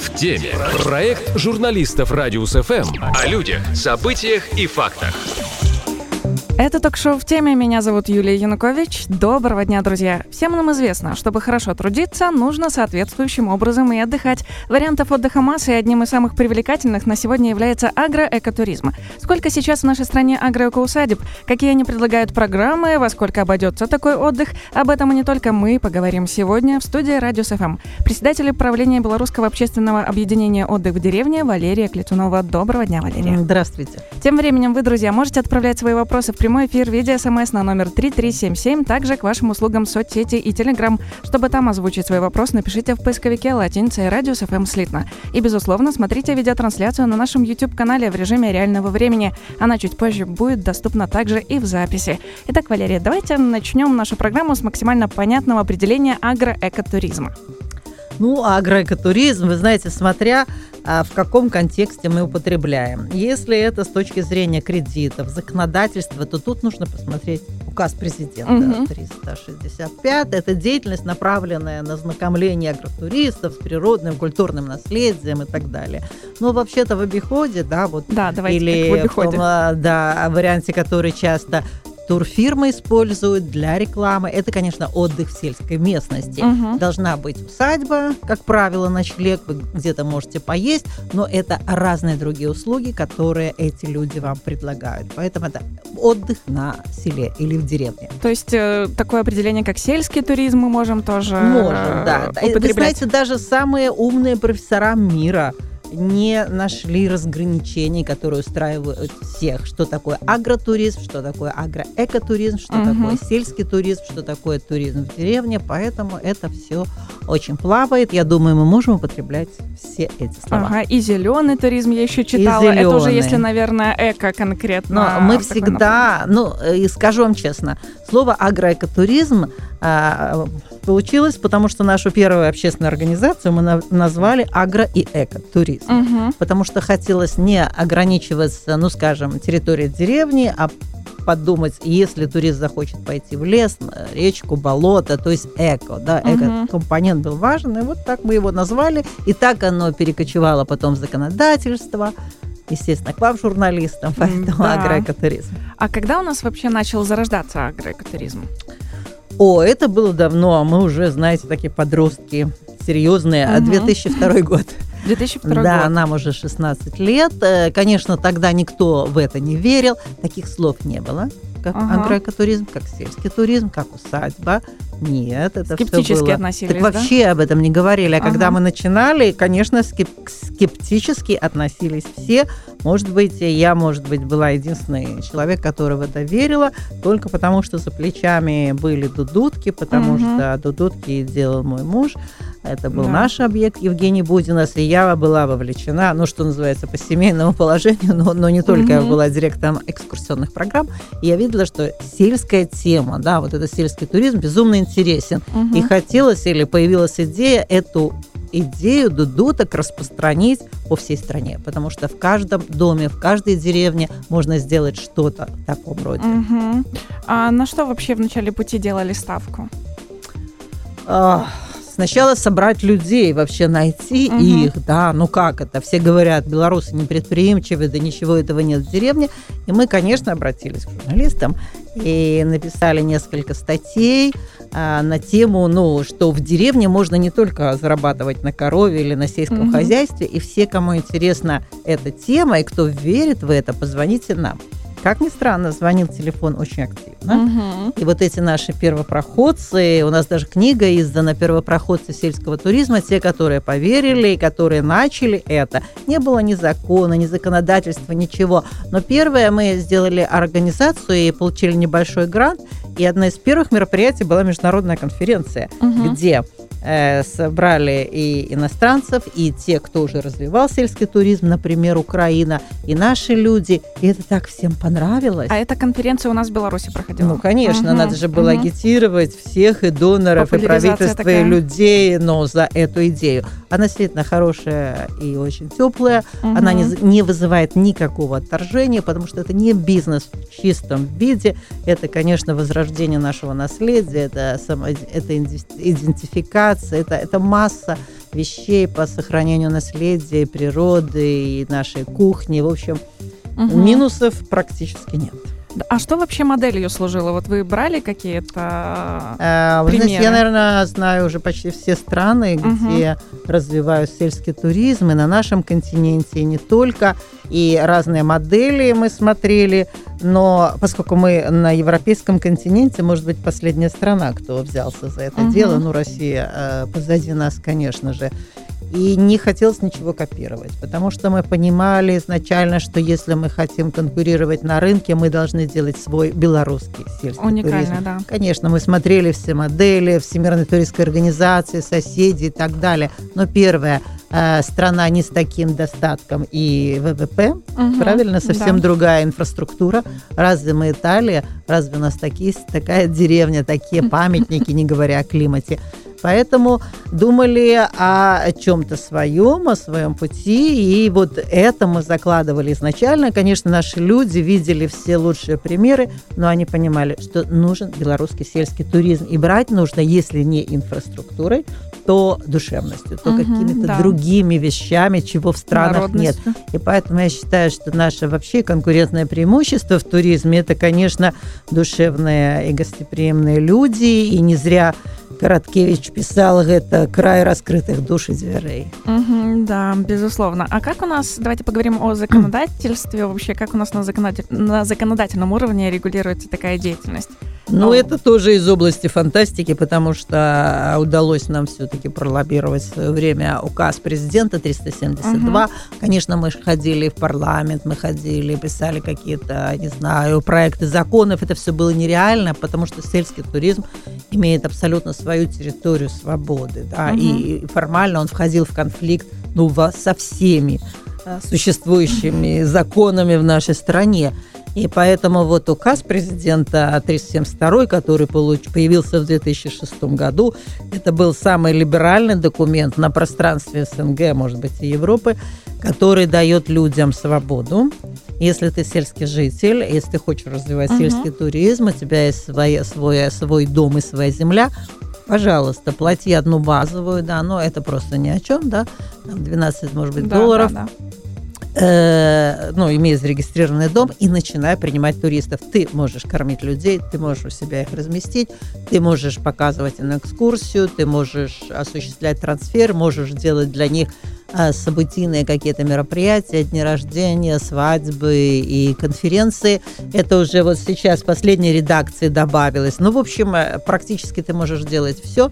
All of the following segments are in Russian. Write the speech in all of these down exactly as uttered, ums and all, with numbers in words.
В теме. Проект журналистов Радиус эф эм о людях, событиях и фактах. Это ток-шоу «В теме». Меня зовут Юлия Янукович. Доброго дня, друзья! Всем нам известно, чтобы хорошо трудиться, нужно соответствующим образом и отдыхать. Вариантов отдыха массы, и одним из самых привлекательных на сегодня является агроэкотуризм. Сколько сейчас в нашей стране агроэкоусадеб? Какие они предлагают программы? Во сколько обойдется такой отдых? Об этом и не только мы поговорим сегодня в студии Радиус эф эм. Председатель правления Белорусского общественного объединения «Отдых в деревне» Валерия Клетунова. Доброго дня, Валерия. Здравствуйте. Тем временем вы, друзья, можете отправлять свои вопросы в прямой эфир в виде смс на номер три три семь семь, также к вашим услугам соцсети и Телеграм. Чтобы там озвучить свой вопрос, напишите в поисковике латиницей Радиус эф эм слитно. И, безусловно, смотрите видеотрансляцию на нашем YouTube-канале в режиме реального времени. Она чуть позже будет доступна также и в записи. Итак, Валерия, давайте начнем нашу программу с максимально понятного определения агроэкотуризма. Ну, агроэкотуризм, вы знаете, смотря а, в каком контексте мы употребляем. Если это с точки зрения кредитов, законодательства, то тут нужно посмотреть указ президента угу. триста шестьдесят пять. Это деятельность, направленная на знакомление агротуристов с природным, культурным наследием и так далее. Но вообще-то в обиходе, да, вот, да, давайте или в обиходе. в том, да, варианте, который часто турфирмы используют для рекламы. Это, конечно, отдых в сельской местности. Угу. Должна быть усадьба, как правило, ночлег, вы где-то можете поесть, но это разные другие услуги, которые эти люди вам предлагают. Поэтому это отдых на селе или в деревне. То есть э, такое определение, как сельский туризм, мы можем тоже можем, да. употреблять. Вы знаете, даже самые умные профессора мира не нашли разграничений, которые устраивают всех. Что такое агротуризм, что такое агроэкотуризм, что uh-huh. такое сельский туризм, что такое туризм в деревне. Поэтому это все очень плавает. Я думаю, мы можем употреблять все эти слова. Ага, и зеленый туризм я еще читала. Это уже, если, наверное, эко конкретно. Но мы всегда, ну, и скажу вам честно, слово агроэкотуризм а, получилось, потому что нашу первую общественную организацию мы на, назвали агро- и экотуризм. Угу. Потому что хотелось не ограничиваться, ну, скажем, территорией деревни, а подумать, если турист захочет пойти в лес, речку, болото, то есть эко, да, эко-компонент был важен, и вот так мы его назвали, и так оно перекочевало потом в законодательство, естественно, к вам, журналистам, поэтому да. агроэкотуризм. А когда у нас вообще начал зарождаться агроэкотуризм? О, это было давно, а мы уже, знаете, такие подростки серьезные, угу. две тысячи второй год. две тысячи второй да, год. нам уже шестнадцать лет. Конечно, тогда никто в это не верил. Таких слов не было, как ага. агроэкотуризм, как сельский туризм, как усадьба. Нет, это все было. Скептически относились, так да? вообще об этом не говорили. А ага. когда мы начинали, конечно, скеп- скептически относились все. Может быть, я, может быть, была единственный человек, который в это верила, только потому что за плечами были дудутки, потому угу. что дудутки делал мой муж. Это был да. наш объект Евгений Будинас, и я была вовлечена, ну, что называется, по семейному положению, но, но не только, mm-hmm. я была директором экскурсионных программ, и я видела, что сельская тема, да, вот этот сельский туризм безумно интересен, mm-hmm. и хотелось, или появилась идея эту идею дудуток распространить по всей стране, потому что в каждом доме, в каждой деревне можно сделать что-то в таком роде. Mm-hmm. А на что вообще в начале пути делали ставку? Ах... Сначала собрать людей, вообще найти угу. их, да, ну как это, все говорят, белорусы не предприимчивы, да ничего этого нет в деревне, и мы, конечно, обратились к журналистам и написали несколько статей а, на тему, ну, что в деревне можно не только зарабатывать на корове или на сельском угу. хозяйстве, и все, кому интересна эта тема, и кто верит в это, позвоните нам. Как ни странно, звонил телефон очень активно. Угу. И вот эти наши первопроходцы, у нас даже книга издана «Первопроходцы сельского туризма», те, которые поверили и которые начали это. Не было ни закона, ни законодательства, ничего. Но первое, мы сделали организацию и получили небольшой грант. И одно из первых мероприятий была международная конференция, угу. где э, собрали и иностранцев, и те, кто уже развивал сельский туризм, например, Украина, и наши люди. И это так всем понравилось. А эта конференция у нас в Беларуси проходила? Ну, конечно, угу. надо же было угу. агитировать всех, и доноров, и правительства, такая. И людей, но за эту идею. Она действительно хорошая и очень теплая. Угу. Она не, не вызывает никакого отторжения, потому что это не бизнес в чистом виде. Это, конечно, возрождение нашего наследия, это, само, это идентификация, реставрация. Это, это масса вещей по сохранению наследия, природы и нашей кухни. В общем, угу. минусов практически нет. А что вообще моделью служило? Вот вы брали какие-то а, вы примеры? Знаете, я, наверное, знаю уже почти все страны, где угу. развивают сельский туризм, и на нашем континенте, и не только. И разные модели мы смотрели, но поскольку мы на европейском континенте, может быть, последняя страна, кто взялся за это угу. дело, ну, Россия э, позади нас, конечно же. И не хотелось ничего копировать, потому что мы понимали изначально, что если мы хотим конкурировать на рынке, мы должны делать свой белорусский сельский Уникально, туризм. Да. Конечно, мы смотрели все модели, Всемирной туристской организации, соседи и так далее. Но первое, э, страна не с таким достатком и ВВП, угу, правильно, совсем да. другая инфраструктура. Разве мы Италия? Разве у нас такие, такая деревня, такие памятники, не говоря о климате? Поэтому думали о чем-то своем, о своем пути, и вот это мы закладывали изначально. Конечно, наши люди видели все лучшие примеры, но они понимали, что нужен белорусский сельский туризм, и брать нужно, если не инфраструктурой, то душевностью, то угу, какими-то да. другими вещами, чего в странах нет. И поэтому я считаю, что наше вообще конкурентное преимущество в туризме – это, конечно, душевные и гостеприимные люди, и не зря Короткевич писал, это край раскрытых душ и дверей. Угу, да, безусловно. А как у нас, давайте поговорим о законодательстве, вообще, как у нас на, законодатель, на законодательном уровне регулируется такая деятельность? Ну, О. это тоже из области фантастики, потому что удалось нам все-таки пролоббировать в свое время указ президента триста семьдесят два. Угу. Конечно, мы ходили в парламент, мы ходили, писали какие-то, не знаю, проекты законов. Это все было нереально, потому что сельский туризм имеет абсолютно свою территорию свободы. Да? Угу. И формально он входил в конфликт ну, со всеми существующими законами в нашей стране. И поэтому вот указ президента триста семьдесят два, который появился в две тысячи шестом году, это был самый либеральный документ на пространстве СНГ, может быть, и Европы, который дает людям свободу. Если ты сельский житель, если ты хочешь развивать uh-huh. сельский туризм, у тебя есть свои, свой, свой дом и своя земля, пожалуйста, плати одну базовую, да, но это просто ни о чем, да, двенадцать, может быть, да, долларов. Да, да. Э, ну, имея зарегистрированный дом, и начиная принимать туристов. Ты можешь кормить людей, ты можешь у себя их разместить, ты можешь показывать им экскурсию, ты можешь осуществлять трансфер, можешь делать для них э, событийные какие-то мероприятия, дни рождения, свадьбы и конференции. Это уже вот сейчас в последней редакции добавилось. Ну, в общем, практически ты можешь делать все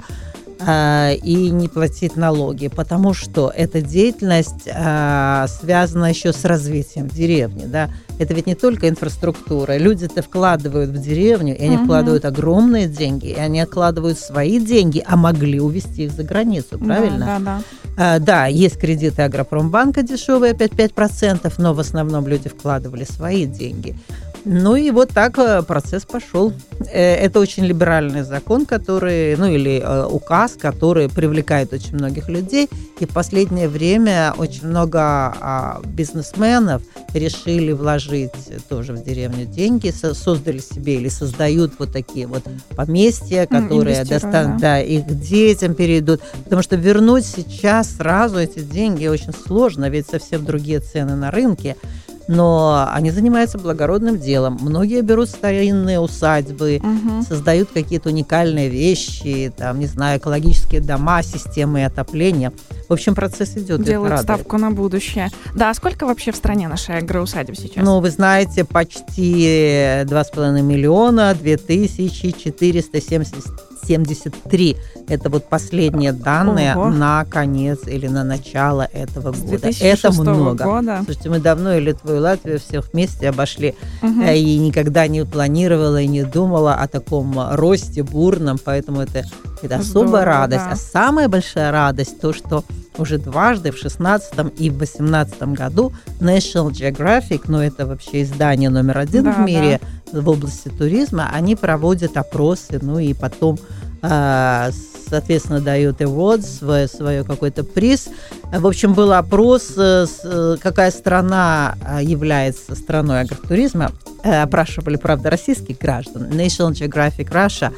и не платить налоги, потому что эта деятельность а, связана еще с развитием деревни. Да? Это ведь не только инфраструктура. Люди-то вкладывают в деревню, и они uh-huh. вкладывают огромные деньги, и они откладывают свои деньги, а могли увезти их за границу, правильно? Да, да, да. А, да, есть кредиты Агропромбанка дешевые, пять процентов, но в основном люди вкладывали свои деньги. Ну и вот так процесс пошел. Это очень либеральный закон, который, ну или указ, который привлекает очень многих людей. И в последнее время очень много бизнесменов решили вложить тоже в деревню деньги, создали себе или создают вот такие вот поместья, которые достанут, да. да, их детям перейдут. Потому что вернуть сейчас сразу эти деньги очень сложно, ведь совсем другие цены на рынке. Но они занимаются благородным делом. Многие берут старинные усадьбы, угу. создают какие-то уникальные вещи, там, не знаю, экологические дома, системы отопления. В общем, процесс идет. Делают ставку на будущее. Да, а сколько вообще в стране нашей агроусадеб сейчас? Ну, вы знаете, почти два с половиной миллиона, две тысячи четыреста семьдесят три. Это вот последние данные Ого. на конец или на начало этого года. Это много. Года. Слушайте, мы давно и Литву, и Латвию всех вместе обошли, угу. и никогда не планировала и не думала о таком росте бурном, поэтому это, это особая Здорово, радость. Да. А самая большая радость то, что уже дважды в шестнадцатом и в восемнадцатом году National Geographic, ну это вообще издание номер один да, в мире да. в области туризма, они проводят опросы, ну и потом соответственно, дают awards, свой, свой какой-то приз. В общем, был опрос, какая страна является страной агротуризма. Опрашивали, правда, российских граждан. National Geographic Russia.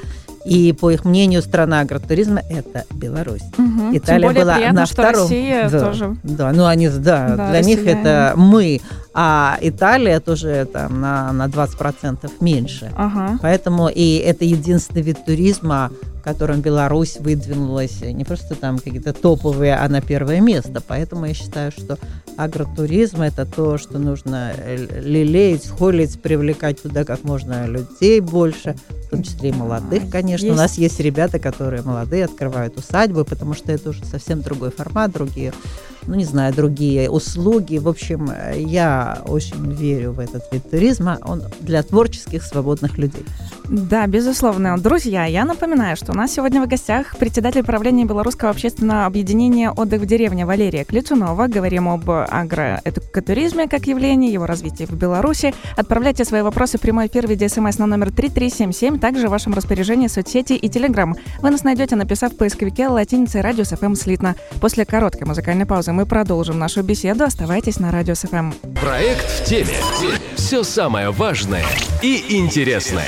И по их мнению, страна агротуризма – это Беларусь. Угу. Италия Тем более была приятно, на что втором. Россия да, тоже. Да, ну они, да, да для россияне. них это мы, а Италия тоже там на, на двадцать процентов меньше. Ага. Поэтому и это единственный вид туризма, в котором Беларусь выдвинулась не просто там какие-то топовые, а на первое место. Поэтому я считаю, что агротуризм – это то, что нужно лелеять, холить, привлекать туда как можно людей больше, в том числе и молодых, конечно. Есть. У нас есть ребята, которые молодые, открывают усадьбы, потому что это уже совсем другой формат, другие, ну, не знаю, другие услуги. В общем, я очень верю в этот вид туризма. Он для творческих, свободных людей. Да, безусловно. Друзья, я напоминаю, что у нас сегодня в гостях председатель правления Белорусского общественного объединения «Отдых в деревне» Валерия Клецунова. Говорим об агроэкотуризме как явлении, его развитии в Беларуси. Отправляйте свои вопросы в прямой эфир в виде смс на номер три три семь семь. Также в вашем распоряжении соцсети и Телеграм. Вы нас найдете, написав в поисковике латиницей «Радиус эф эм» слитно. После короткой музыкальной паузы мы продолжим нашу беседу. Оставайтесь на Радиус эф эм. Проект в теме. Все самое важное и интересное.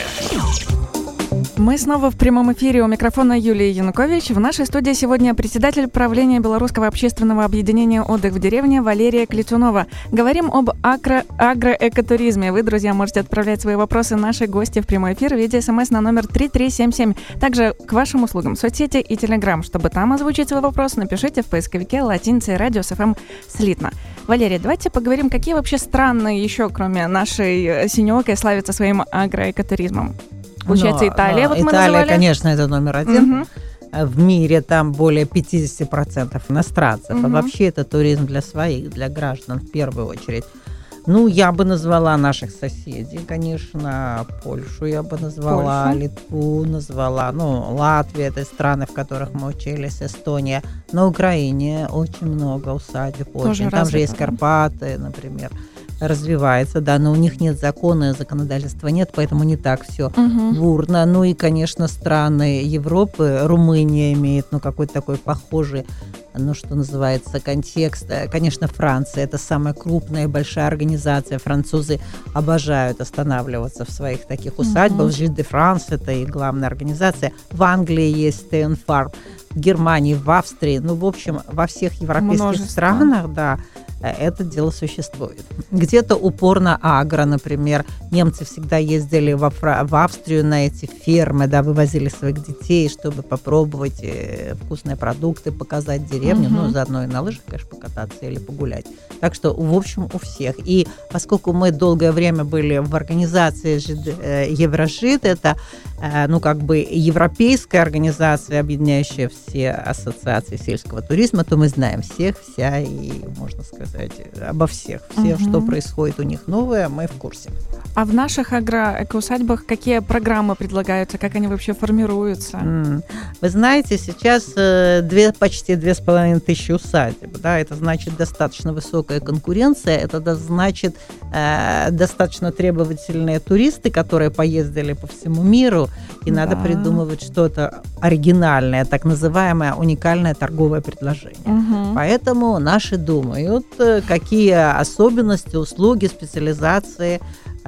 Мы снова в прямом эфире. У микрофона Юлия Янукович. В нашей студии сегодня председатель правления Белорусского общественного объединения «Отдых в деревне» Валерия Клецунова. Говорим об агро- агроэкотуризме. Вы, друзья, можете отправлять свои вопросы нашей гости в прямой эфир в виде смс на номер три три семь семь. Также к вашим услугам соцсети и Телеграм. Чтобы там озвучить свой вопрос, напишите в поисковике латиницей «Радиус эф эм» слитно. Валерия, давайте поговорим, какие вообще страны еще, кроме нашей синеокой, славятся своим агроэкотуризмом. Получается, Но, Италия, но вот мы Италия, называли. конечно, это номер один. Угу. В мире там более пятьдесят процентов иностранцев. Угу. А вообще это туризм для своих, для граждан в первую очередь. Ну, я бы назвала наших соседей, конечно, Польшу я бы назвала, Польшу. Литву назвала, ну, Латвия, это страны, в которых мы учились, Эстония. На Украине очень много усадеб, очень. Там же есть Карпаты, например. Развивается, да, но у них нет закона, законодательства нет, поэтому не так все угу. бурно. Ну и, конечно, страны Европы, Румыния имеет, ну, какой-то такой похожий, ну, что называется, контекст. Конечно, Франция – это самая крупная, большая организация. Французы обожают останавливаться в своих таких усадьбах. Gîtes de France – это и главная организация. В Англии есть Stay on Farm, в Германии, в Австрии, ну, в общем, во всех европейских Множество. странах, да, это дело существует. Где-то упорно агро, например. Немцы всегда ездили во Фра- в Австрию на эти фермы, да, вывозили своих детей, чтобы попробовать э, вкусные продукты, показать деревню, uh-huh. ну, заодно и на лыжах, конечно, покататься или погулять. Так что, в общем, у всех. И поскольку мы долгое время были в организации э, Еврожид, это, э, ну, как бы европейская организация, объединяющая все ассоциации сельского туризма, то мы знаем всех, вся и, можно сказать, обо всех. Все, угу. что происходит у них новое, мы в курсе. А в наших агроэкоусадьбах какие программы предлагаются, как они вообще формируются? Mm. Вы знаете, сейчас э, две, почти две с половиной тысячи усадеб. Да, это значит достаточно высокая конкуренция, это да, значит э, достаточно требовательные туристы, которые поездили по всему миру, и да. надо придумывать что-то оригинальное, так называемое уникальное торговое предложение. Угу. Поэтому наши думают, какие особенности, услуги, специализации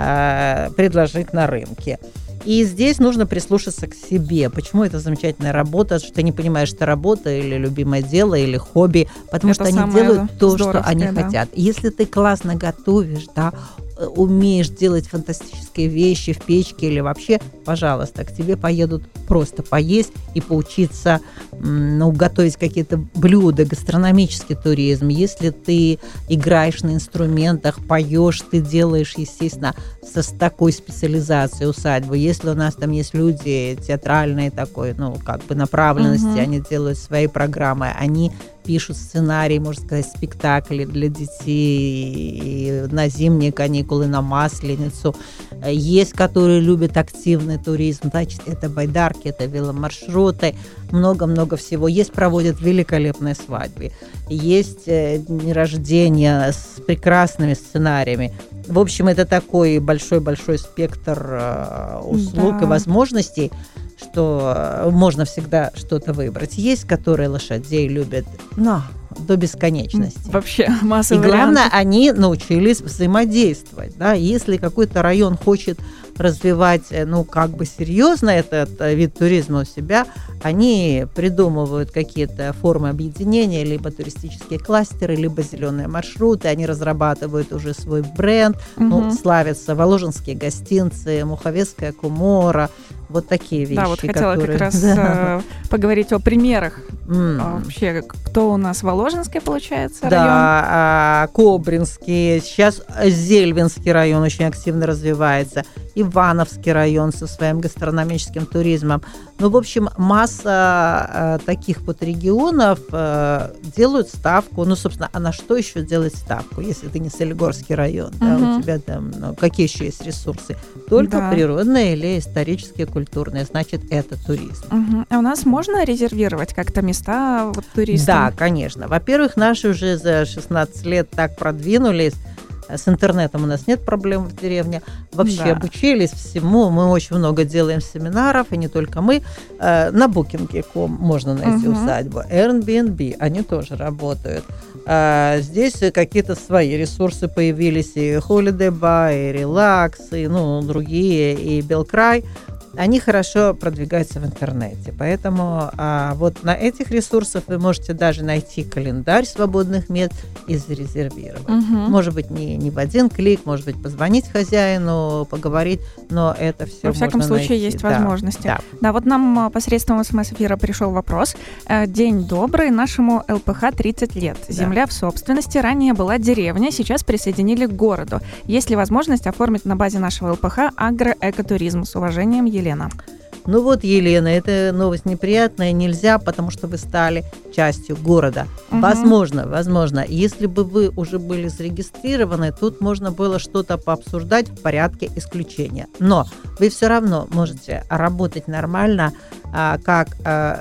э, предложить на рынке. И здесь нужно прислушаться к себе. Почему это замечательная работа, что ты не понимаешь, это работа или любимое дело, или хобби, потому это что они делают то, что они да. хотят. Если ты классно готовишь, да, умеешь делать фантастические вещи в печке или вообще, пожалуйста, к тебе поедут просто поесть и поучиться, ну, готовить какие-то блюда, гастрономический туризм. Если ты играешь на инструментах, поешь, ты делаешь, естественно, со, с такой специализацией усадьбу. Если у нас там есть люди театральной такой, ну, как бы направленности, uh-huh. они делают свои программы, они пишут сценарий, можно сказать, спектакли для детей на зимние каникулы, на Масленицу. Есть, которые любят активный туризм, значит, это байдарки, это веломаршруты, много-много всего. Есть, проводят великолепные свадьбы. Есть дни рождения с прекрасными сценариями. В общем, это такой большой-большой спектр услуг да. и возможностей, что можно всегда что-то выбрать. Есть, которые лошадей любят, но до бесконечности. Вообще масса И вариантов. главное, они научились взаимодействовать. Да? Если какой-то район хочет развивать, ну, как бы серьезно этот вид туризма у себя, они придумывают какие-то формы объединения, либо туристические кластеры, либо зеленые маршруты, они разрабатывают уже свой бренд, угу. ну, славятся воложенские гостинцы, Муховецкая Кумора, вот такие вещи. Да, вот хотела которые... как раз да. поговорить о примерах. Mm. Вообще, кто у нас? Воложенский, получается, да, район? Да, Кобринский, сейчас Зельвинский район очень активно развивается, Ивановский район со своим гастрономическим туризмом. Ну, в общем, масса э, таких вот регионов э, делают ставку. Ну, собственно, а на что еще делать ставку, если ты не Солигорский район? Uh-huh. Да, у тебя там, ну, какие еще есть ресурсы? Только да. природные или исторические, культурные. Значит, это туризм. Uh-huh. А у нас можно резервировать как-то места вот, туристам? Да, конечно. Во-первых, наши уже за шестнадцать лет так продвинулись. С интернетом у нас нет проблем в деревне. Вообще да. обучились всему. Мы очень много делаем семинаров, и не только мы. На букинг точка ком можно найти uh-huh. усадьбу. Airbnb, они тоже работают. Здесь какие-то свои ресурсы появились. И Holiday Buy, и Relax, и ну, другие, и Белкрай. Они хорошо продвигаются в интернете. Поэтому а, вот на этих ресурсах вы можете даже найти календарь свободных мест и зарезервировать. Угу. Может быть, не, не в один клик, может быть, позвонить хозяину, поговорить, но это все Во всяком можно случае, найти. есть да. возможности. Да. да, вот нам посредством СМС-эфира пришел вопрос. День добрый, нашему эл пэ ха тридцать лет. Земля да. в собственности, ранее была деревня, сейчас присоединили к городу. Есть ли возможность оформить на базе нашего эл пэ ха агроэкотуризм? С уважением, Елена. Ну вот, Елена, эта новость неприятная, нельзя, потому что вы стали частью города. Угу. Возможно, возможно, если бы вы уже были зарегистрированы, тут можно было что-то пообсуждать в порядке исключения. Но вы все равно можете работать нормально, как,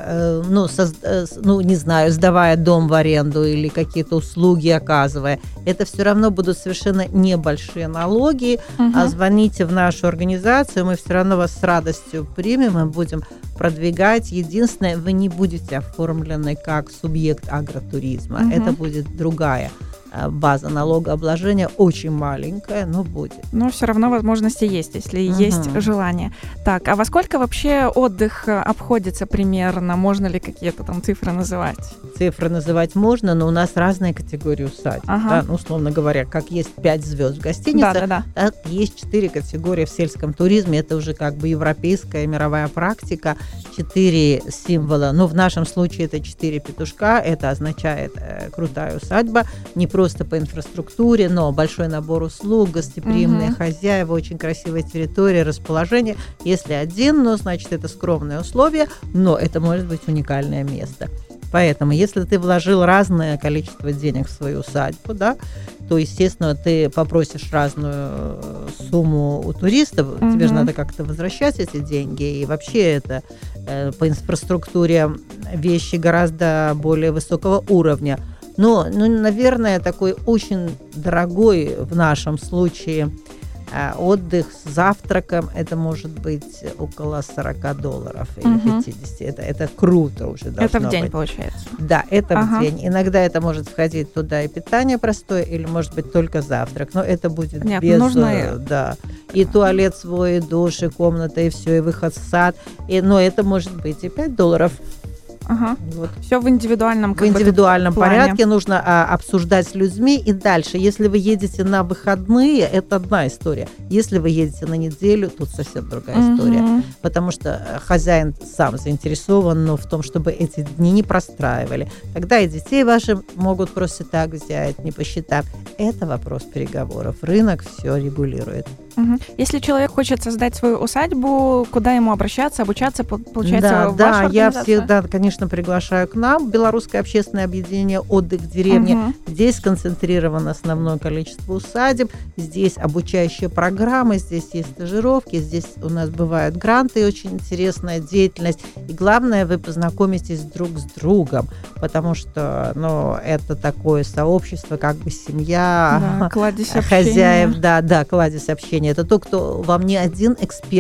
ну, созда- ну, не знаю, сдавая дом в аренду или какие-то услуги оказывая. Это все равно будут совершенно небольшие налоги. Угу. А звоните в нашу организацию, мы все равно вас с радостью примем, мы будем продвигать. Единственное, вы не будете оформлены как субъект агротуризма. Угу. Это будет другая база налогообложения, очень маленькая, но будет. Но все равно возможности есть, если угу. есть желание. Так, а во сколько вообще отдых обходится примерно? Можно ли какие-то там цифры называть? Цифры называть можно, но у нас разные категории усадеб. Ага. Да? Ну, условно говоря, как есть пять звезд в гостинице, да, да, да. так есть четыре категории в сельском туризме. Это уже как бы европейская мировая практика. Четыре символа. Но в нашем случае это четыре петушка. Это означает э, крутая усадьба. Не просто по инфраструктуре, но большой набор услуг, гостеприимные угу. хозяева, очень красивая территория, расположение. Если один, ну, значит, это скромные условия, но это может быть уникальное место. Поэтому, если ты вложил разное количество денег в свою усадьбу, да, то, естественно, ты попросишь разную сумму у туристов, угу. тебе же надо как-то возвращать эти деньги, и вообще это э, по инфраструктуре вещи гораздо более высокого уровня. Но, ну, наверное, такой очень дорогой в нашем случае э, отдых с завтраком, это может быть около сорок долларов или угу. пятьдесят. Это, это круто уже должно быть. Это в день, быть. Получается? Да, это ага. в день. Иногда это может входить туда и питание простое, или может быть только завтрак. Но это будет Понятно, без... нужно... Да, и туалет свой, и душ, и комната, и все, и выход в сад. И, но это может быть и пять долларов. Ага. Вот. Все в индивидуальном, в индивидуальном порядке нужно а, обсуждать с людьми. И дальше, если вы едете на выходные, это одна история. Если вы едете на неделю, тут совсем другая угу. история. Потому что хозяин сам заинтересован ну, в том, чтобы эти дни не простраивали. Тогда и детей ваши могут просто так взять, не посчитав. Это вопрос переговоров. Рынок все регулирует. Угу. Если человек хочет создать свою усадьбу, куда ему обращаться, обучаться, получается, да, в да, вашу я организацию? всегда, конечно, приглашаю к нам. Белорусское общественное объединение «Отдых в деревне». Угу. Здесь сконцентрировано основное количество усадеб. Здесь обучающие программы, здесь есть стажировки, здесь у нас бывают гранты, очень интересная деятельность. И главное, вы познакомитесь друг с другом, потому что ну, это такое сообщество, как бы семья, да, кладезь хозяев, да, да, кладезь общения. Это то, кто вам не один эксперт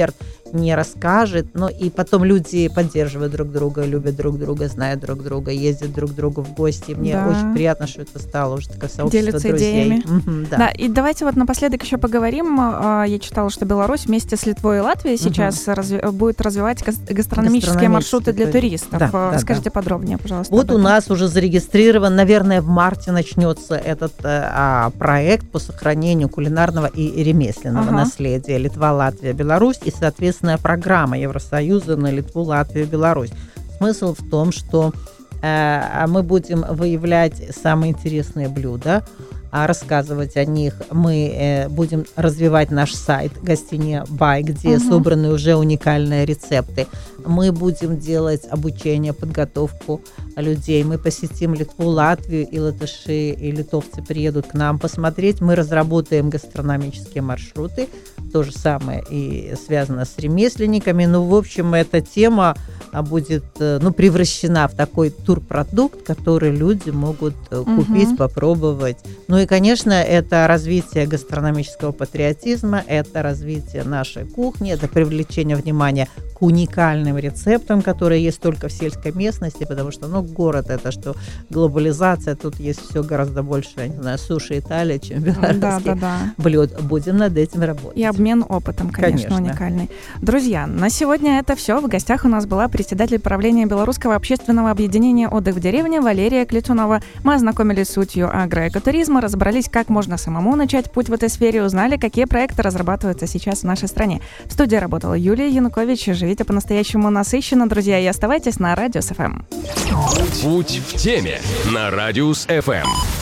не расскажет. Но и потом люди поддерживают друг друга, любят друг друга, знают друг друга, ездят друг к другу в гости. Мне да. очень приятно, что это стало уже такое сообщество Делятся друзей. идеями. Угу, да. да, и давайте вот напоследок еще поговорим. Я читала, что Беларусь вместе с Литвой и Латвией сейчас угу. разви- будет развивать гастрономические маршруты для туристов. Да, да, Скажите да. подробнее, пожалуйста. Вот у нас уже зарегистрирован, наверное, в марте начнется этот а, проект по сохранению кулинарного и ремесленного ага. наследия Литва, Латвия, Беларусь и, соответственно, программа Евросоюза на Литву, Латвию, Беларусь. Смысл в том, что э, мы будем выявлять самые интересные блюда, рассказывать о них. Мы э, будем развивать наш сайт Гостиния Бай, где угу. собраны уже уникальные рецепты. Мы будем делать обучение, подготовку людей. Мы посетим Литву, Латвию, и латыши, и литовцы приедут к нам посмотреть. Мы разработаем гастрономические маршруты. То же самое и связано с ремесленниками. Ну, в общем, эта тема будет ну, превращена в такой турпродукт, который люди могут купить, угу. попробовать. Ну и, конечно, это развитие гастрономического патриотизма, это развитие нашей кухни, это привлечение внимания к уникальным рецептам, которые есть только в сельской местности, потому что, ну, город это что, глобализация, тут есть все гораздо больше, я не знаю, суши Италии, чем белорусских да, да, да. блюд. Будем над этим работать. И обмен опытом, конечно, конечно, уникальный. Друзья, на сегодня это все. В гостях у нас была председатель правления Белорусского общественного объединения «Отдых в деревне» Валерия Клетунова. Мы ознакомились с сутью агроэкотуризма, разобрались, как можно самому начать путь в этой сфере, узнали, какие проекты разрабатываются сейчас в нашей стране. В студии работала Юлия Янукович. Живите по-настоящему насыщенно, друзья, и оставайтесь на Радиус эф эм. Путь в теме на Радиус эф эм.